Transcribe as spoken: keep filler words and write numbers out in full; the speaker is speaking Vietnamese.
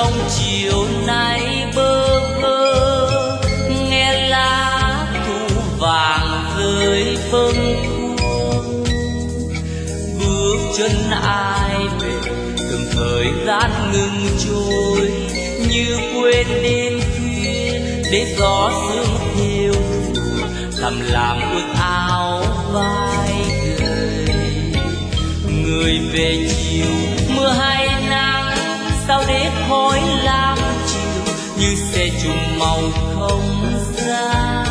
trong chiều nay bơ vơ, nghe lá thu vàng rơi phân khuôn. Bước chân ai về từng thời gian ngừng trôi, như quên đêm khuya để gió sương theo thùa thầm làm ước áo vai người. Người về chiều mưa hay nắng, sao để khói lam chiều như xe trùng màu không gian.